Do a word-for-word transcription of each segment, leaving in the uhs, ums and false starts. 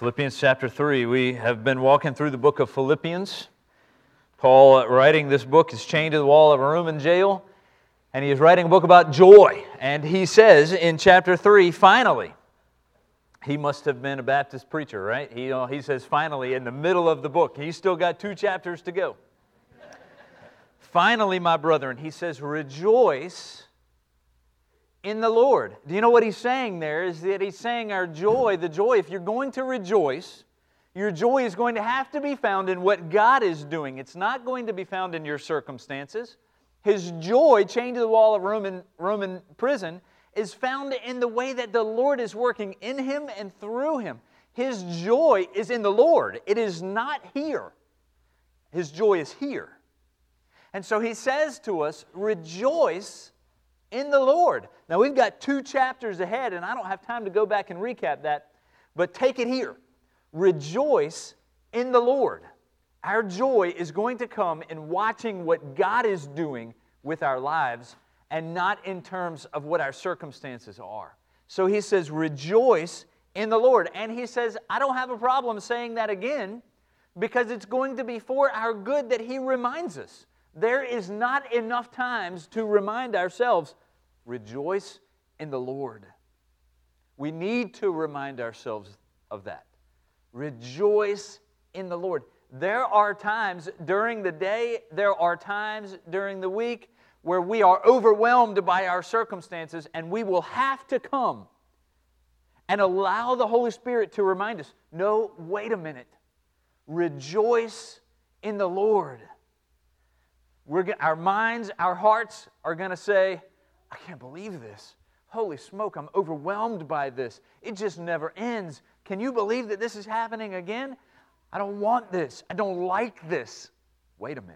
Philippians chapter three. We have been walking through the book of Philippians. Paul, uh, writing this book, is chained to the wall of a Roman jail, and he is writing a book about joy. And he says in chapter three, finally, he must have been a Baptist preacher, right? He, uh, he says finally in the middle of the book. He's still got two chapters to go. Finally, my brethren, he says, rejoice in the Lord. Do you know what he's saying there? Is that he's saying our joy, the joy, if you're going to rejoice, your joy is going to have to be found in what God is doing. It's not going to be found in your circumstances. His joy, chained to the wall of Roman, Roman prison, is found in the way that the Lord is working in him and through him. His joy is in the Lord. It is not here. His joy is here. And so he says to us, rejoice in the Lord. Now we've got two chapters ahead, and I don't have time to go back and recap that, but take it here. Rejoice in the Lord. Our joy is going to come in watching what God is doing with our lives and not in terms of what our circumstances are. So he says, rejoice in the Lord. And he says, I don't have a problem saying that again because it's going to be for our good that he reminds us. There is not enough times to remind ourselves, rejoice in the Lord. We need to remind ourselves of that. Rejoice in the Lord. There are times during the day, there are times during the week where we are overwhelmed by our circumstances, and we will have to come and allow the Holy Spirit to remind us, no, wait a minute. Rejoice in the Lord. We're, our minds, our hearts are going to say, I can't believe this. Holy smoke, I'm overwhelmed by this. It just never ends. Can you believe that this is happening again? I don't want this. I don't like this. Wait a minute.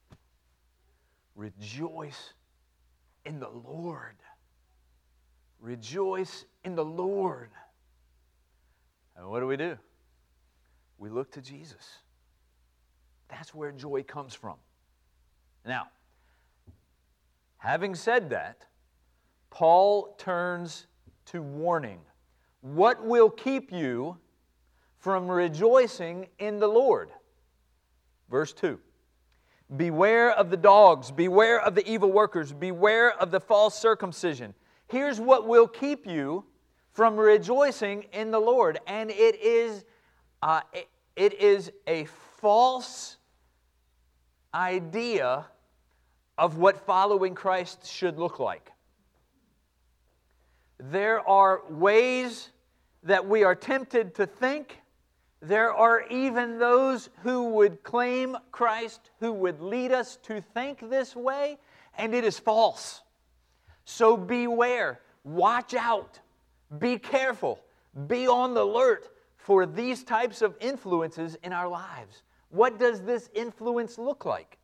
Rejoice in the Lord. Rejoice in the Lord. And what do we do? We look to Jesus. That's where joy comes from. Now, having said that, Paul turns to warning. What will keep you from rejoicing in the Lord? Verse two. Beware of the dogs, beware of the evil workers, beware of the false circumcision. Here's what will keep you from rejoicing in the Lord. And it is, uh, it, it is a false idea of what following Christ should look like. There are ways that we are tempted to think. There are even those who would claim Christ, who would lead us to think this way, and it is false. So beware, watch out, be careful, be on the alert for these types of influences in our lives. What does this influence look like?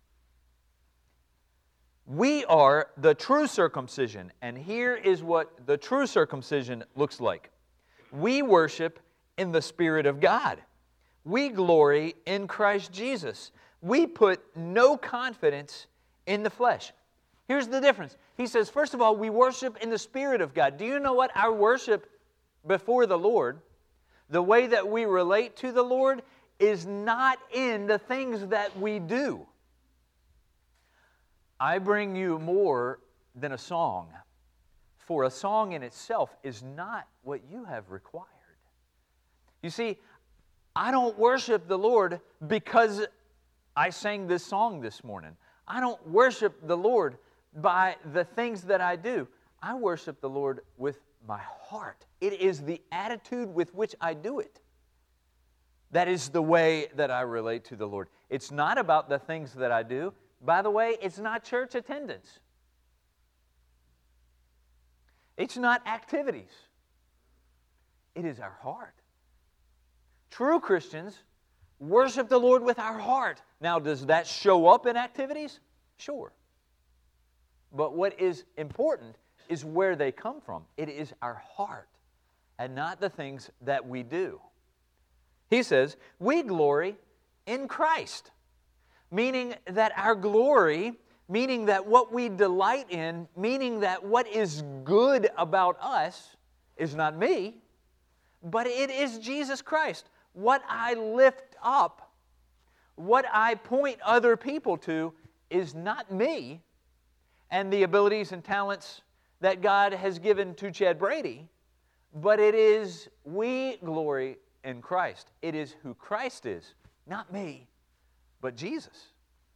We are the true circumcision, and here is what the true circumcision looks like. We worship in the Spirit of God. We glory in Christ Jesus. We put no confidence in the flesh. Here's the difference. He says, first of all, we worship in the Spirit of God. Do you know what? Our worship before the Lord, the way that we relate to the Lord, is not in the things that we do. I bring you more than a song, for a song in itself is not what you have required. You see, I don't worship the Lord because I sang this song this morning. I don't worship the Lord by the things that I do. I worship the Lord with my heart. It is the attitude with which I do it. That is the way that I relate to the Lord. It's not about the things that I do. By the way, it's not church attendance. It's not activities. It is our heart. True Christians worship the Lord with our heart. Now, does that show up in activities? Sure. But what is important is where they come from. It is our heart and not the things that we do. He says, we glory in Christ. Meaning that our glory, meaning that what we delight in, meaning that what is good about us is not me, but it is Jesus Christ. What I lift up, what I point other people to, is not me and the abilities and talents that God has given to Chad Brady, but it is we glory in Christ. It is who Christ is, not me, but Jesus.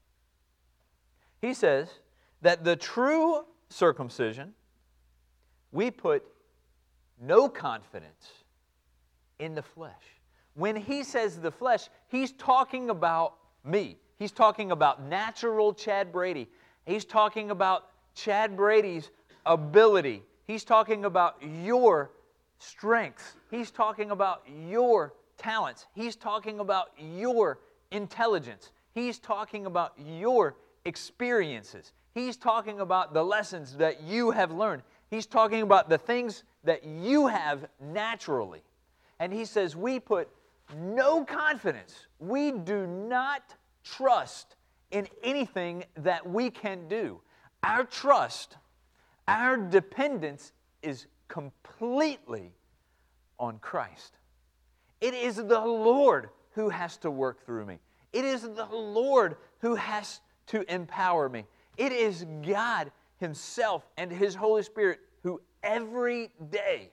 He says that the true circumcision, we put no confidence in the flesh. When he says the flesh, he's talking about me. He's talking about natural Chad Brady. He's talking about Chad Brady's ability. He's talking about your strengths. He's talking about your talents. He's talking about your intelligence. He's talking about your experiences. He's talking about the lessons that you have learned. He's talking about the things that you have naturally. And he says we put no confidence. We do not trust in anything that we can do. Our trust, our dependence is completely on Christ. It is the Lord who has to work through me. It is the Lord who has to empower me. It is God Himself and His Holy Spirit who every day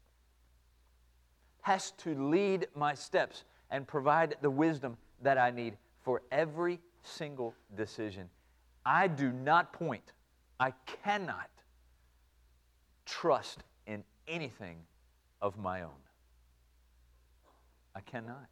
has to lead my steps and provide the wisdom that I need for every single decision. I do not point, I cannot trust in anything of my own. I cannot.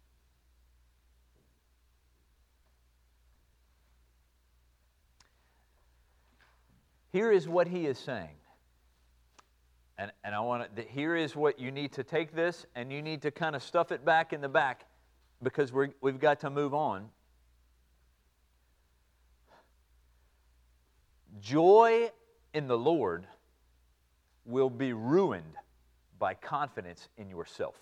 Here is what he is saying. And, and I want to, here is what you need to take this and you need to kind of stuff it back in the back because we're, we've got to move on. Joy in the Lord will be ruined by confidence in yourself.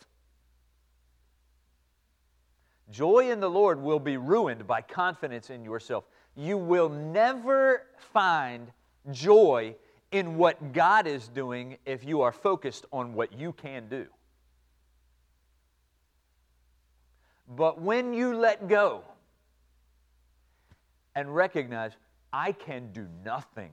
Joy in the Lord will be ruined by confidence in yourself. You will never find joy in what God is doing if you are focused on what you can do. But when you let go and recognize, I can do nothing,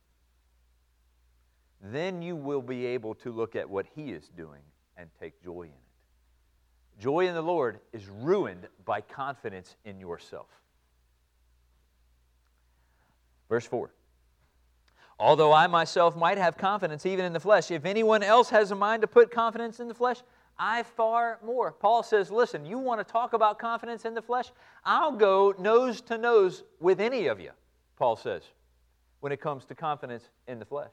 then you will be able to look at what He is doing and take joy in it. Joy in the Lord is ruined by confidence in yourself. Verse four. Although I myself might have confidence even in the flesh, if anyone else has a mind to put confidence in the flesh, I far more. Paul says, listen, you want to talk about confidence in the flesh? I'll go nose to nose with any of you, Paul says, when it comes to confidence in the flesh.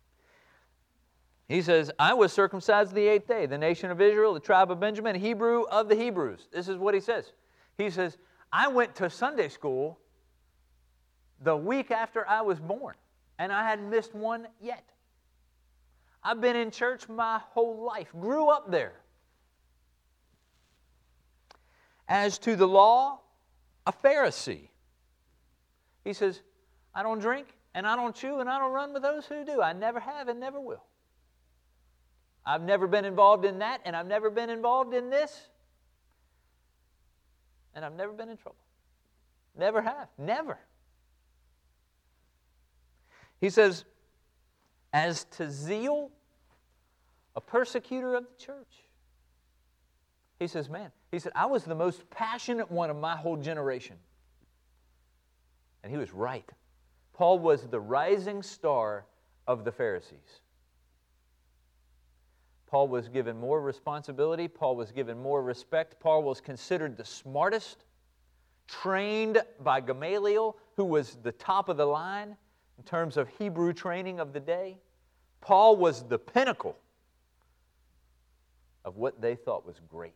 He says, I was circumcised the eighth day, the nation of Israel, the tribe of Benjamin, Hebrew of the Hebrews. This is what he says. He says, I went to Sunday school the week after I was born, and I hadn't missed one yet. I've been in church my whole life, grew up there. As to the law, a Pharisee. He says, I don't drink, and I don't chew, and I don't run with those who do. I never have and never will. I've never been involved in that, and I've never been involved in this, and I've never been in trouble. Never have. Never. He says, as to zeal, a persecutor of the church. He says, man, he said, I was the most passionate one of my whole generation. And he was right. Paul was the rising star of the Pharisees. Paul was given more responsibility. Paul was given more respect. Paul was considered the smartest, trained by Gamaliel, who was the top of the line in terms of Hebrew training of the day. Paul was the pinnacle of what they thought was great.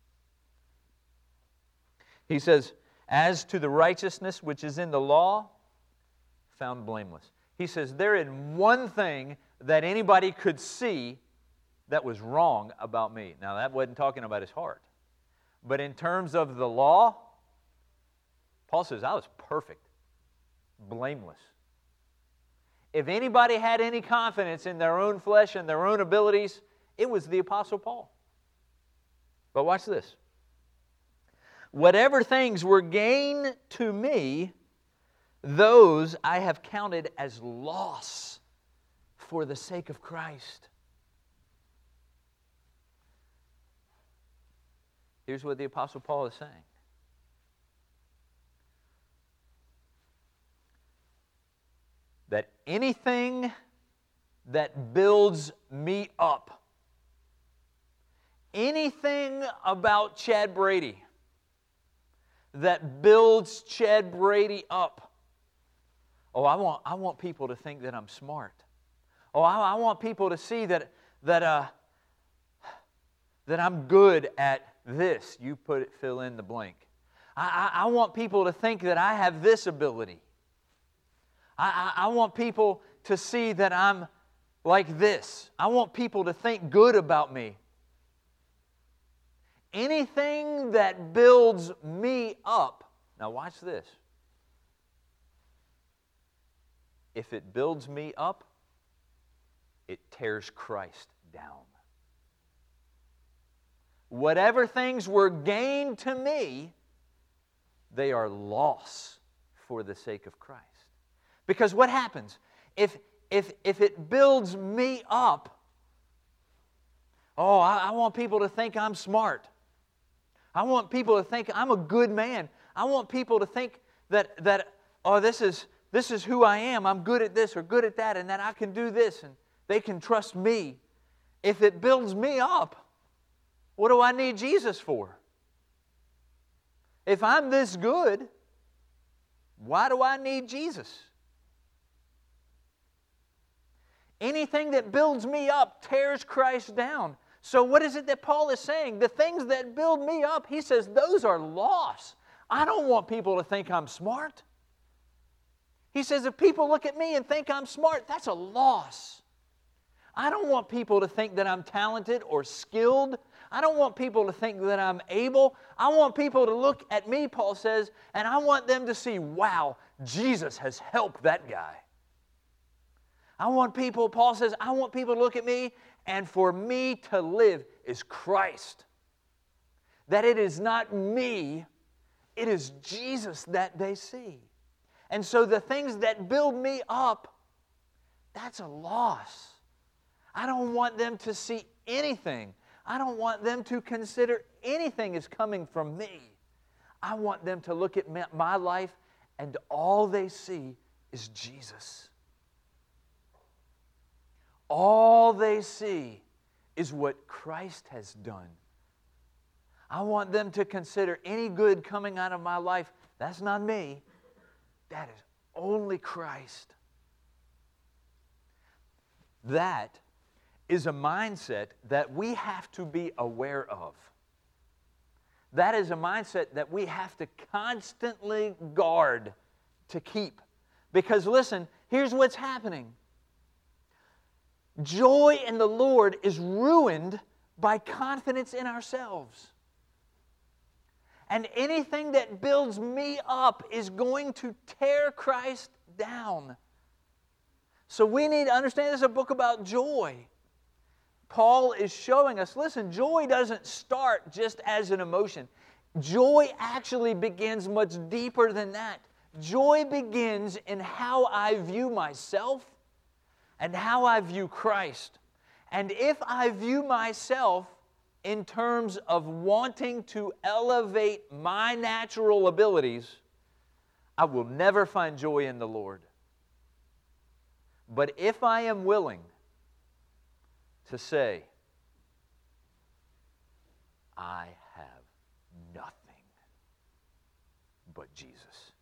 He says, as to the righteousness which is in the law, found blameless. He says, there isn't one thing that anybody could see that was wrong about me. Now, that wasn't talking about his heart. But in terms of the law, Paul says, I was perfect, blameless. If anybody had any confidence in their own flesh and their own abilities, it was the Apostle Paul. But watch this. Whatever things were gain to me, those I have counted as loss for the sake of Christ. Here's what the Apostle Paul is saying. That anything that builds me up, anything about Chad Brady that builds Chad Brady up. Oh, I want, I want people to think that I'm smart. Oh, I, I want people to see that, that, uh, that I'm good at this. You put it, fill in the blank. I, I, I want people to think that I have this ability. I, I, I want people to see that I'm like this. I want people to think good about me. Anything that builds me up. Now watch this. If it builds me up, it tears Christ down. Whatever things were gained to me, they are loss for the sake of Christ. Because what happens? If, if, if it builds me up, oh, I, I want people to think I'm smart. I want people to think I'm a good man. I want people to think that, that oh, this is, this is who I am. I'm good at this or good at that, and that I can do this, and they can trust me. If it builds me up, what do I need Jesus for? If I'm this good, why do I need Jesus? Anything that builds me up tears Christ down. So what is it that Paul is saying? The things that build me up, he says, those are loss. I don't want people to think I'm smart. He says, if people look at me and think I'm smart, that's a loss. I don't want people to think that I'm talented or skilled. I don't want people to think that I'm able. I want people to look at me, Paul says, and I want them to see, wow, Jesus has helped that guy. I want people, Paul says, I want people to look at me, and for me to live is Christ. That it is not me, it is Jesus that they see. And so the things that build me up, that's a loss. I don't want them to see anything. I don't want them to consider anything as coming from me. I want them to look at my life and all they see is Jesus. All they see is what Christ has done. I want them to consider any good coming out of my life, that's not me. That is only Christ. That is a mindset that we have to be aware of. That is a mindset that we have to constantly guard to keep. Because listen, here's what's happening. Joy in the Lord is ruined by confidence in ourselves. And anything that builds me up is going to tear Christ down. So we need to understand this is a book about joy. Paul is showing us, listen, joy doesn't start just as an emotion. Joy actually begins much deeper than that. Joy begins in how I view myself and how I view Christ. And if I view myself in terms of wanting to elevate my natural abilities, I will never find joy in the Lord. But if I am willing to say, I have nothing but Jesus.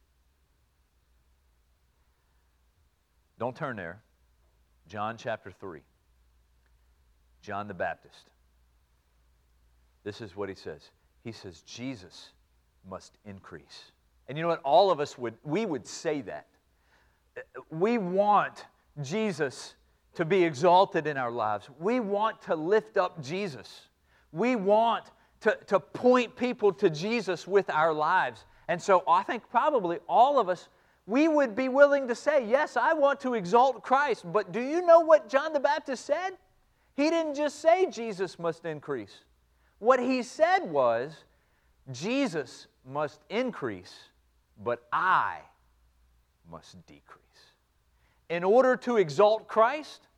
Don't turn there. John chapter three. John the Baptist. This is what he says. He says, Jesus must increase. And you know what? All of us would, we would say that. We want Jesus to be exalted in our lives. We want to lift up Jesus. We want to, to point people to Jesus with our lives. And so I think probably all of us, we would be willing to say, yes, I want to exalt Christ. But do you know what John the Baptist said? He didn't just say Jesus must increase. What he said was, Jesus must increase, but I must decrease. In order to exalt Christ,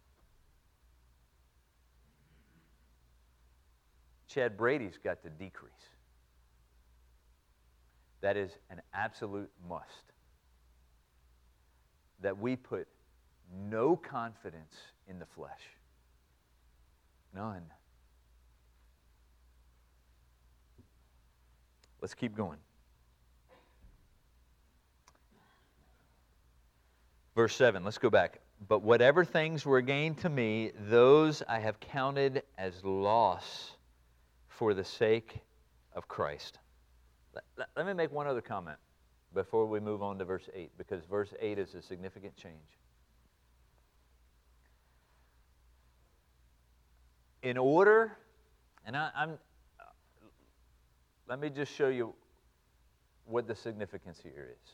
Chad Brady's got to decrease. That is an absolute must. That we put no confidence in the flesh. None. Let's keep going. Verse seven, let's go back. But whatever things were gained to me, those I have counted as loss for the sake of Christ. Let, let, let me make one other comment before we move on to verse eight, because verse eight is a significant change. In order, and I, I'm, uh, let me just show you what the significance here is.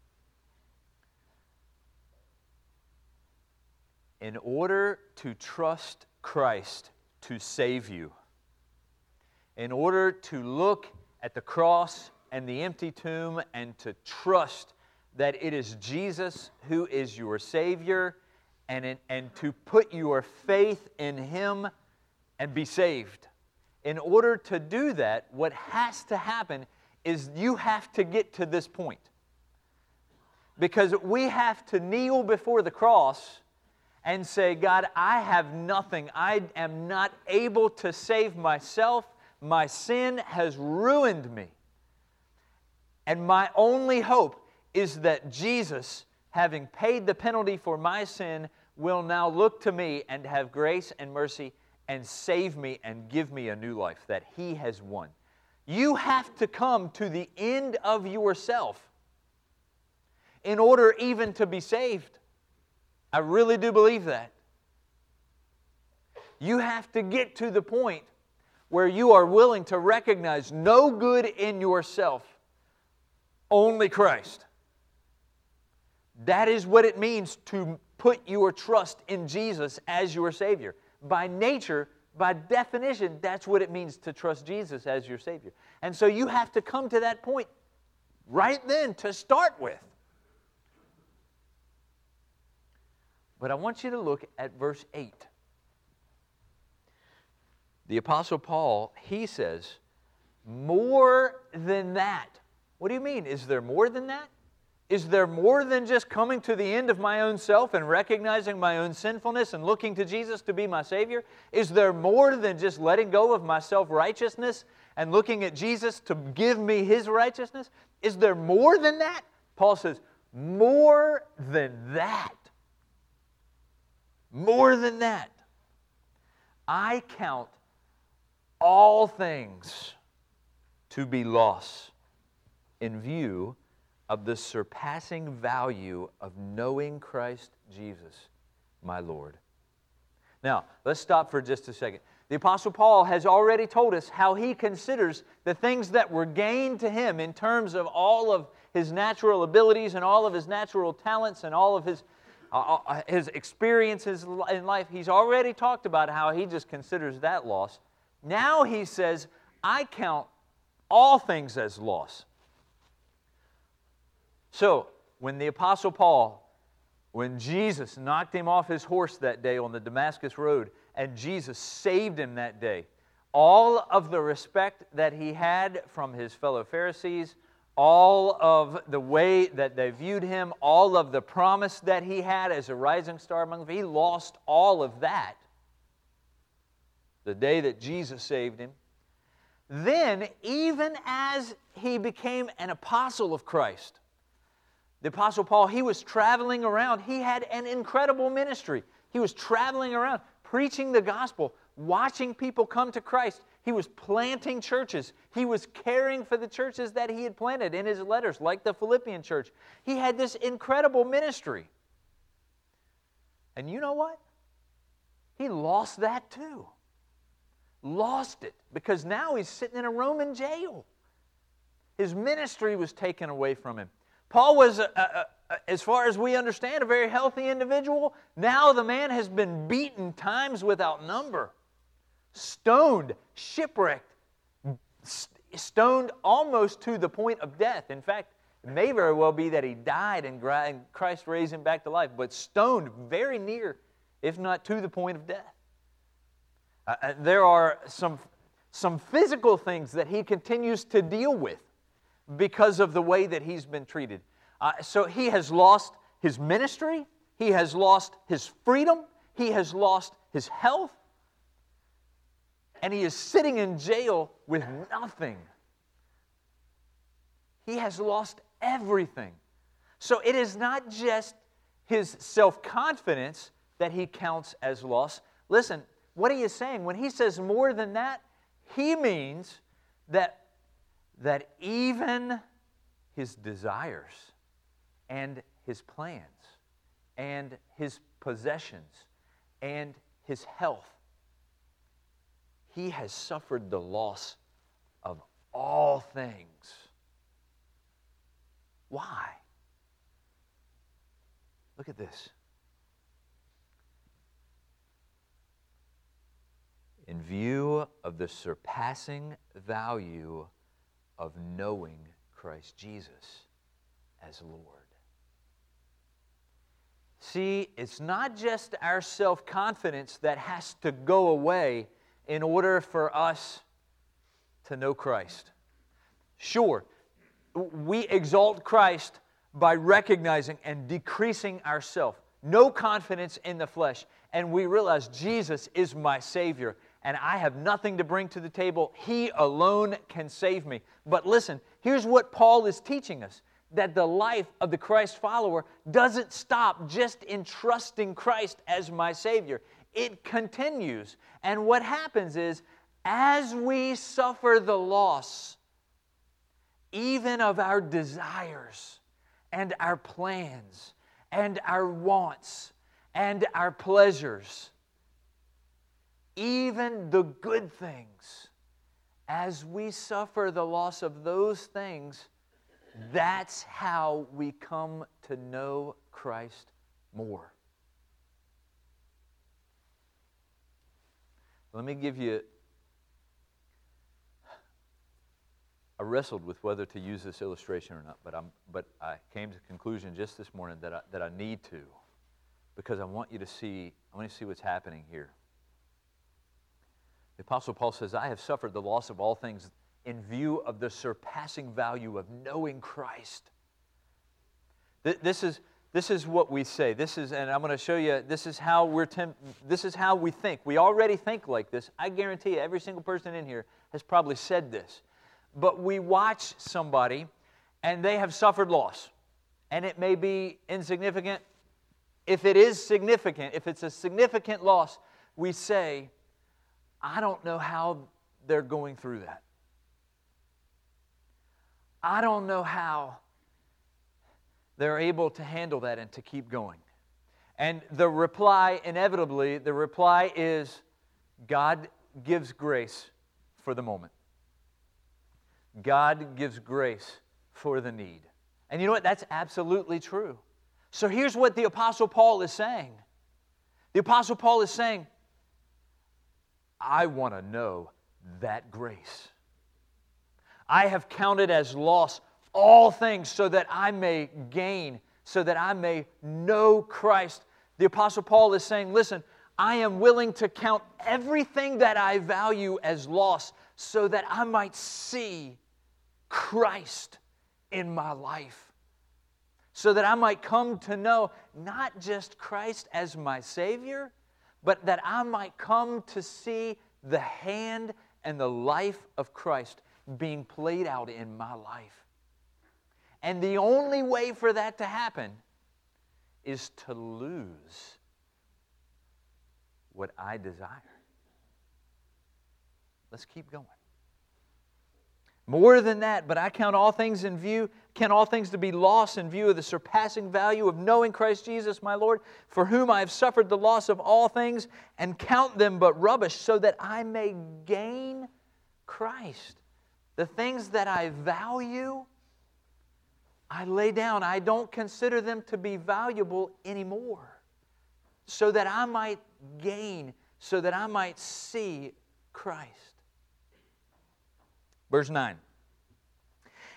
In order to trust Christ to save you, in order to look at the cross and the empty tomb and to trust that it is Jesus who is your Savior, and, in, and to put your faith in Him and be saved. In order to do that, what has to happen is you have to get to this point. Because we have to kneel before the cross and say, God, I have nothing. I am not able to save myself. My sin has ruined me. And my only hope is that Jesus, having paid the penalty for my sin, will now look to me and have grace and mercy and save me and give me a new life that He has won. You have to come to the end of yourself in order even to be saved. I really do believe that. You have to get to the point where you are willing to recognize no good in yourself, only Christ. That is what it means to put your trust in Jesus as your Savior. By nature, by definition, that's what it means to trust Jesus as your Savior. And so you have to come to that point right then to start with. But I want you to look at verse eight. The Apostle Paul, he says, more than that. What do you mean? Is there more than that? Is there more than just coming to the end of my own self and recognizing my own sinfulness and looking to Jesus to be my Savior? Is there more than just letting go of my self-righteousness and looking at Jesus to give me His righteousness? Is there more than that? Paul says, more than that. More than that. I count all things to be loss in view of the surpassing value of knowing Christ Jesus, my Lord. Now, let's stop for just a second. The Apostle Paul has already told us how he considers the things that were gained to him in terms of all of his natural abilities and all of his natural talents and all of his, uh, his experiences in life. He's already talked about how he just considers that loss. Now he says, I count all things as loss. So, when the Apostle Paul, when Jesus knocked him off his horse that day on the Damascus road, and Jesus saved him that day, all of the respect that he had from his fellow Pharisees, all of the way that they viewed him, all of the promise that he had as a rising star among them, he lost all of that the day that Jesus saved him. Then, even as he became an apostle of Christ, the Apostle Paul, he was traveling around. He had an incredible ministry. He was traveling around, preaching the gospel, watching people come to Christ. He was planting churches. He was caring for the churches that he had planted in his letters, like the Philippian church. He had this incredible ministry. And you know what? He lost that too. Lost it, because now he's sitting in a Roman jail. His ministry was taken away from him. Paul was, a, a, a, as far as we understand, a very healthy individual. Now the man has been beaten times without number, stoned, shipwrecked, stoned almost to the point of death. In fact, it may very well be that he died and Christ raised him back to life, but stoned very near, if not to the point of death. Uh, there are some, some physical things that he continues to deal with because of the way that he's been treated. Uh, so he has lost his ministry, he has lost his freedom, he has lost his health, and he is sitting in jail with nothing. He has lost everything. So it is not just his self-confidence that he counts as loss. Listen, what he is saying, when he says more than that, he means that, that even his desires and his plans and his possessions and his health, he has suffered the loss of all things. Why? Look at this. In view of the surpassing value of knowing Christ Jesus as Lord. See, it's not just our self-confidence that has to go away in order for us to know Christ. Sure, we exalt Christ by recognizing and decreasing ourselves. No confidence in the flesh. And we realize Jesus is my Savior and I have nothing to bring to the table. He alone can save me. But listen, here's what Paul is teaching us. That the life of the Christ follower doesn't stop just in trusting Christ as my Savior. It continues. And what happens is, as we suffer the loss, even of our desires and our plans and our wants and our pleasures, even the good things, as we suffer the loss of those things, that's how we come to know Christ more. Let me give you... I wrestled with whether to use this illustration or not, but I'm but I came to the conclusion just this morning that I, that I need to, because I want you to see I want you to see what's happening here. The Apostle Paul says, "I have suffered the loss of all things in view of the surpassing value of knowing Christ." This is this is what we say. This is, and I'm going to show you. This is how we're. Temp- this is how we think. We already think like this. I guarantee you, every single person in here has probably said this. But we watch somebody, and they have suffered loss, and it may be insignificant. If it is significant, if it's a significant loss, we say, "I don't know how they're going through that. I don't know how they're able to handle that and to keep going." And the reply, inevitably, the reply is, God gives grace for the moment. God gives grace for the need. And you know what? That's absolutely true. So here's what the Apostle Paul is saying. The Apostle Paul is saying, I want to know that grace. I have counted as loss all things so that I may gain, so that I may know Christ. The Apostle Paul is saying, listen, I am willing to count everything that I value as loss so that I might see Christ in my life. So that I might come to know not just Christ as my Savior, but that I might come to see the hand and the life of Christ being played out in my life. And the only way for that to happen is to lose what I desire. Let's keep going. More than that, but I count all things in view, count all things to be lost in view of the surpassing value of knowing Christ Jesus my Lord, for whom I have suffered the loss of all things, and count them but rubbish, so that I may gain Christ. The things that I value, I lay down. I don't consider them to be valuable anymore, so that I might gain, so that I might see Christ. Verse nine.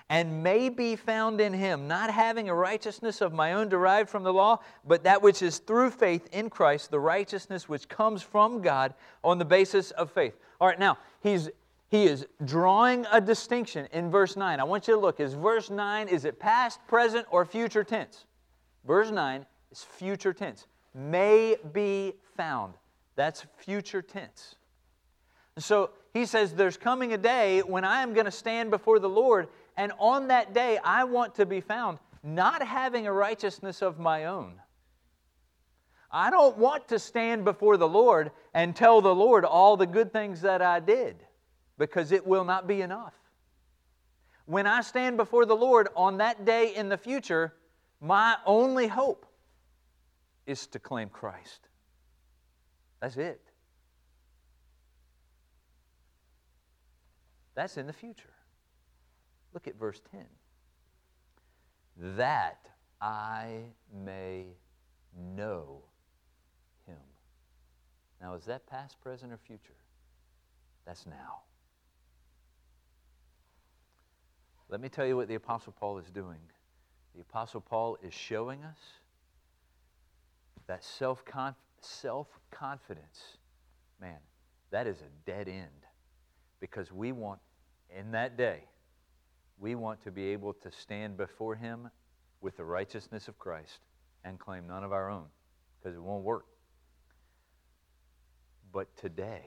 and may be found in Him, not having a righteousness of my own derived from the law, but that which is through faith in Christ, the righteousness which comes from God on the basis of faith. All right, now, he's he is drawing a distinction in verse nine. I want you to look. Is verse nine, is it past, present, or future tense? Verse nine is future tense. May be found. That's future tense. So he says there's coming a day when I am going to stand before the Lord, and on that day I want to be found not having a righteousness of my own. I don't want to stand before the Lord and tell the Lord all the good things that I did, because it will not be enough. When I stand before the Lord on that day in the future, my only hope is to claim Christ. That's it. That's in the future. Look at verse ten. That I may know Him. Now, is that past, present, or future? That's now. Let me tell you what the Apostle Paul is doing. The Apostle Paul is showing us that self-conf- self-confidence, man, that is a dead end. Because we want, in that day, we want to be able to stand before Him with the righteousness of Christ and claim none of our own, because it won't work. But today,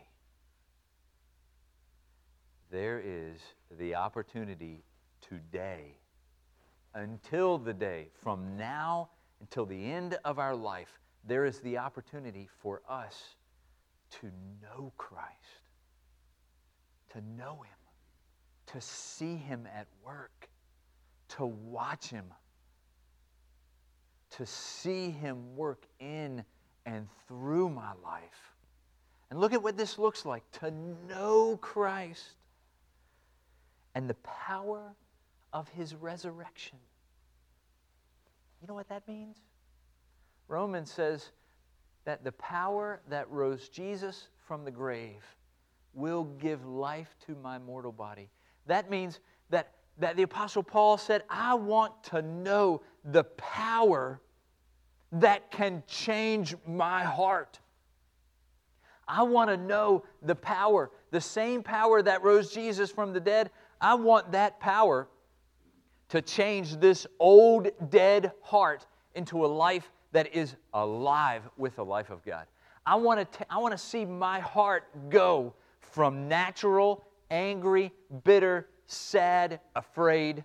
there is the opportunity today, until the day, from now until the end of our life, there is the opportunity for us to know Christ. To know Him, to see Him at work, to watch Him, to see Him work in and through my life. And look at what this looks like, to know Christ and the power of His resurrection. You know what that means? Romans says that the power that rose Jesus from the grave will give life to my mortal body. That means that, that the Apostle Paul said, I want to know the power that can change my heart. I want to know the power, the same power that rose Jesus from the dead. I want that power to change this old, dead heart into a life that is alive with the life of God. I want to, t- I want to see my heart go from natural, angry, bitter, sad, afraid,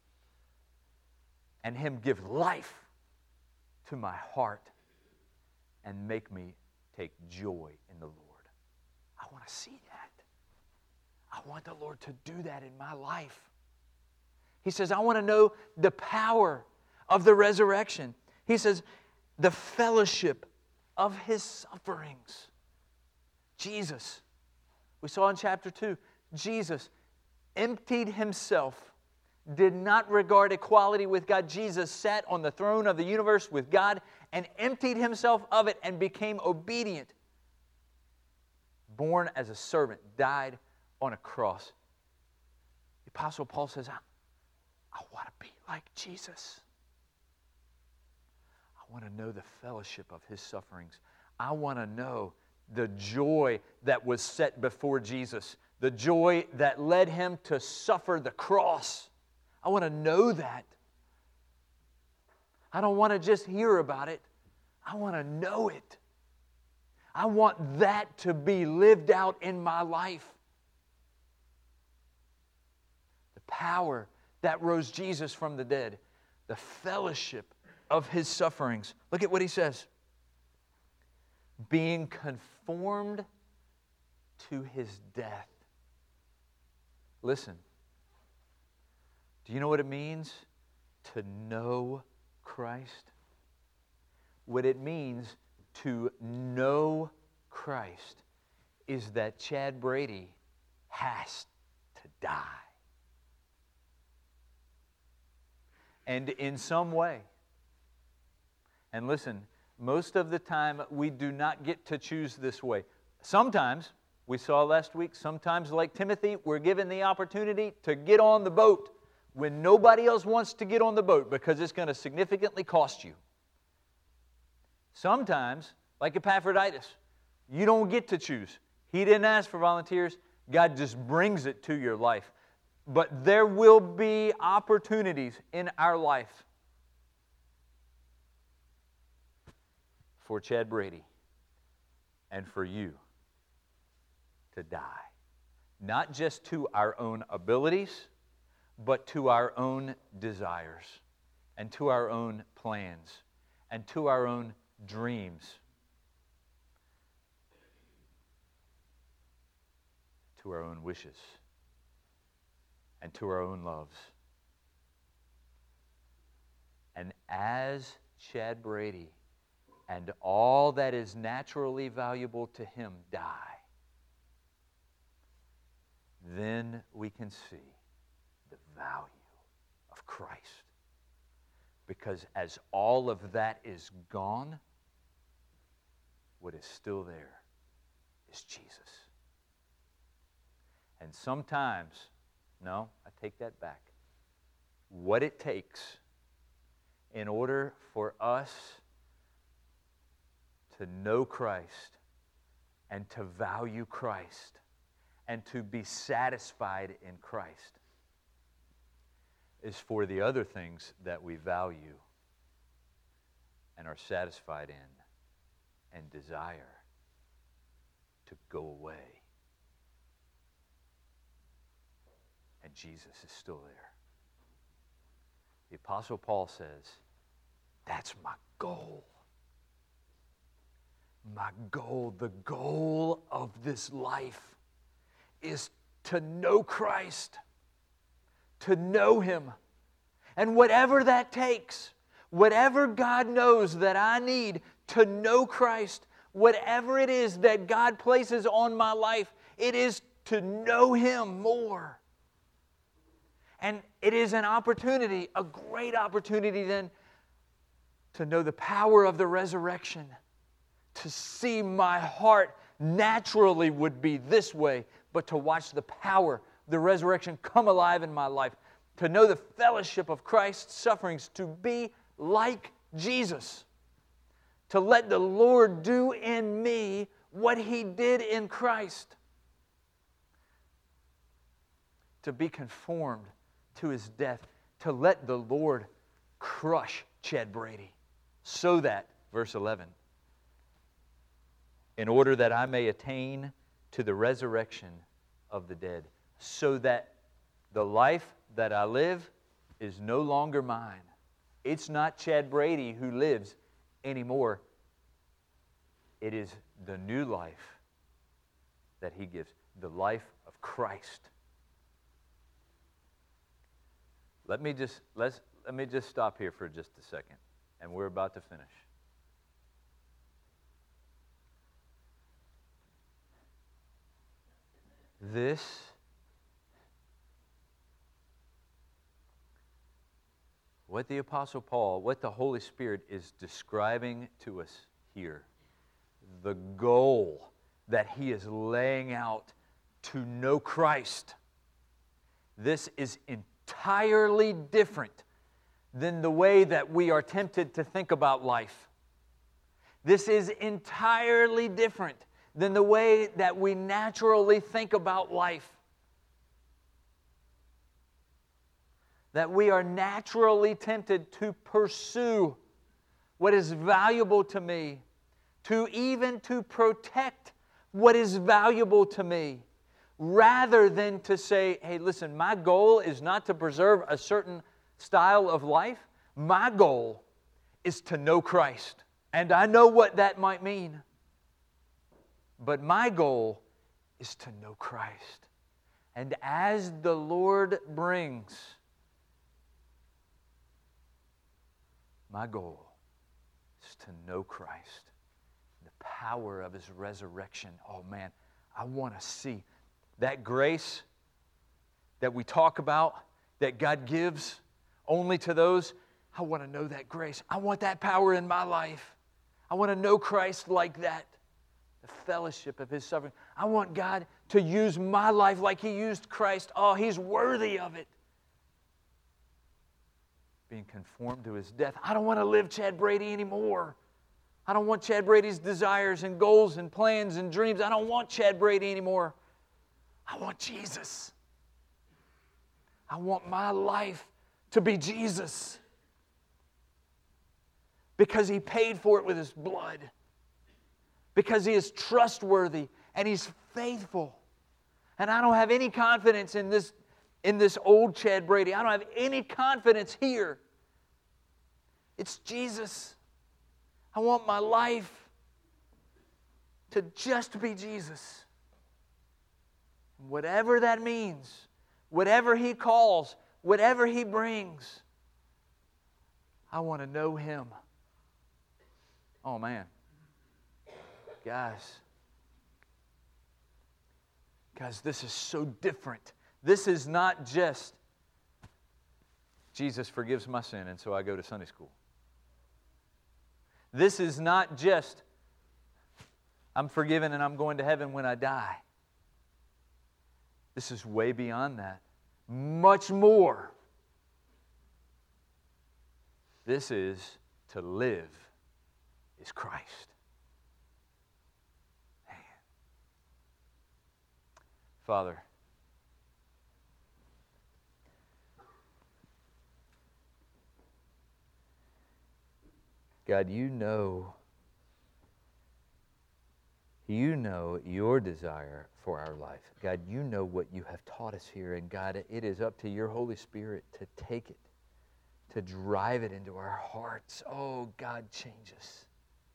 and Him give life to my heart and make me take joy in the Lord. I want to see that. I want the Lord to do that in my life. He says, I want to know the power of the resurrection. He says, the fellowship of His sufferings. Jesus, we saw in chapter two, Jesus emptied Himself, did not regard equality with God. Jesus sat on the throne of the universe with God and emptied Himself of it and became obedient. Born as a servant, died on a cross. The Apostle Paul says, I, I want to be like Jesus. I want to know the fellowship of His sufferings. I want to know the joy that was set before Jesus, the joy that led Him to suffer the cross. I want to know that. I don't want to just hear about it. I want to know it. I want that to be lived out in my life. The power that rose Jesus from the dead, the fellowship of His sufferings. Look at what he says. Being conformed to His death. Listen. Do you know what it means to know Christ? What it means to know Christ is that Chad Brady has to die. And in some way, and listen, most of the time we do not get to choose this way. Sometimes, we saw last week, sometimes like Timothy, we're given the opportunity to get on the boat. when nobody else wants to get on the boat because it's going to significantly cost you. Sometimes, like Epaphroditus, you don't get to choose. He didn't ask for volunteers. God just brings it to your life. But there will be opportunities in our life for Chad Brady and for you to die. Not just to our own abilities, but to our own desires and to our own plans and to our own dreams, to our own wishes and to our own loves. And as Chad Brady and all that is naturally valuable to him die, then we can see the value of Christ. Because as all of that is gone, what is still there is Jesus. And sometimes, no, I take that back. What it takes in order for us to know Christ and to value Christ and to be satisfied in Christ is for the other things that we value and are satisfied in and desire to go away. And Jesus is still there. The Apostle Paul says, that's my goal. My goal, the goal of this life is to know Christ, to know Him. And whatever that takes, whatever God knows that I need to know Christ, whatever it is that God places on my life, it is to know Him more. And it is an opportunity, a great opportunity then, to know the power of the resurrection, to see my heart naturally would be this way, but to watch the power, the resurrection come alive in my life, to know the fellowship of Christ's sufferings, to be like Jesus, to let the Lord do in me what He did in Christ, to be conformed to His death, to let the Lord crush Chad Brady, so that, verse eleven, in order that I may attain to the resurrection of the dead, so that the life that I live is no longer mine. It's not Chad Brady who lives anymore. It is the new life that He gives, the life of Christ. Let me just let's let me just stop here for just a second, and we're about to finish. This what the Apostle Paul, what the Holy Spirit is describing to us here, the goal that he is laying out to know Christ, this is entirely different than the way that we are tempted to think about life. This is entirely different than the way that we naturally think about life. That we are naturally tempted to pursue what is valuable to me, to even to protect what is valuable to me, rather than to say, hey, listen, my goal is not to preserve a certain style of life. My goal is to know Christ. And I know what that might mean. But my goal is to know Christ. And as the Lord brings, my goal is to know Christ, the power of His resurrection. Oh man, I want to see that grace that we talk about, that God gives only to those. I want to know that grace. I want that power in my life. I want to know Christ like that. The fellowship of His suffering. I want God to use my life like He used Christ. Oh, He's worthy of it. being conformed to His death. I don't want to live Chad Brady anymore. I don't want Chad Brady's desires and goals and plans and dreams. I don't want Chad Brady anymore. I want Jesus. I want my life to be Jesus. Because He paid for it with His blood. Because He is trustworthy and He's faithful. And I don't have any confidence in this, in this old Chad Brady. I don't have any confidence here. It's Jesus. I want my life to just be Jesus. Whatever that means, whatever He calls, whatever He brings, I want to know Him. Oh man. Guys. Guys, this is so different. This is not just, Jesus forgives my sin and so I go to Sunday school. This is not just, I'm forgiven and I'm going to heaven when I die. This is way beyond that. Much more. This is to live is Christ. Man. Father, God, you know, you know your desire for our life. God, you know what you have taught us here. And God, it is up to your Holy Spirit to take it, to drive it into our hearts. Oh, God, change us.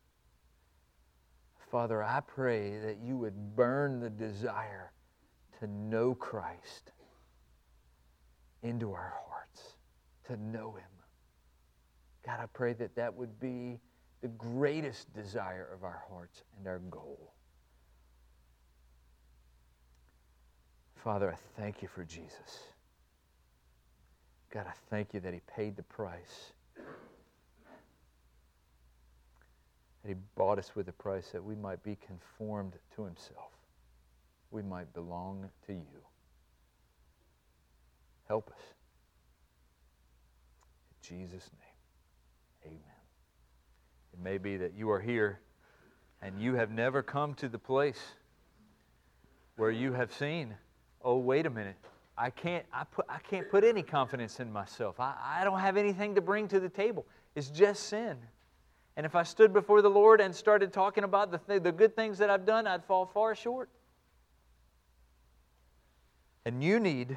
Father, I pray that you would burn the desire to know Christ into our hearts, to know Him. God, I pray that that would be the greatest desire of our hearts and our goal. Father, I thank you for Jesus. God, I thank you that He paid the price. That He bought us with a price that we might be conformed to Himself. We might belong to you. Help us. In Jesus' name. Amen. It may be that you are here and you have never come to the place where you have seen, oh, wait a minute, I can't, I put, I can't put any confidence in myself. I, I don't have anything to bring to the table. It's just sin. And if I stood before the Lord and started talking about the, th- the good things that I've done, I'd fall far short. And you need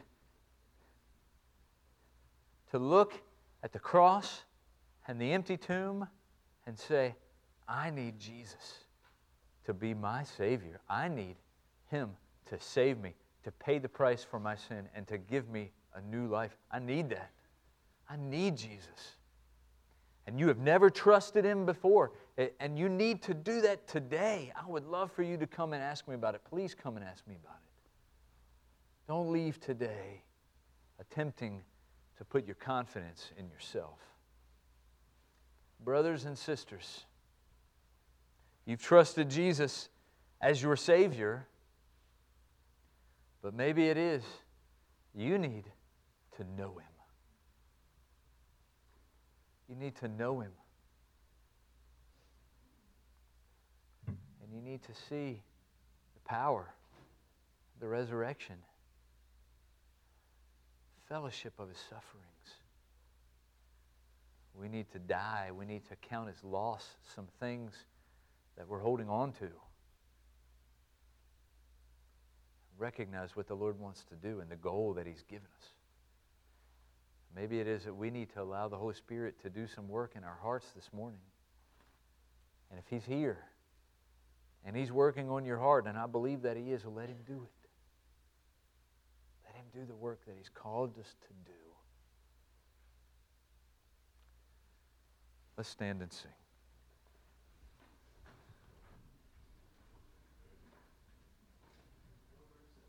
to look at the cross and the empty tomb and say, I need Jesus to be my Savior. I need Him to save me, to pay the price for my sin, and to give me a new life. I need that. I need Jesus. And you have never trusted Him before, and you need to do that today. I would love for you to come and ask me about it. Please come and ask me about it. Don't leave today attempting to put your confidence in yourself. Brothers and sisters, you've trusted Jesus as your Savior, but maybe it is you need to know Him. You need to know Him. And you need to see the power, the resurrection, fellowship of His sufferings. We need to die. We need to count as loss some things that we're holding on to. Recognize what the Lord wants to do and the goal that He's given us. Maybe it is that we need to allow the Holy Spirit to do some work in our hearts this morning. And if He's here and He's working on your heart, and I believe that He is, let Him do it. Let Him do the work that He's called us to do. Let's stand and sing.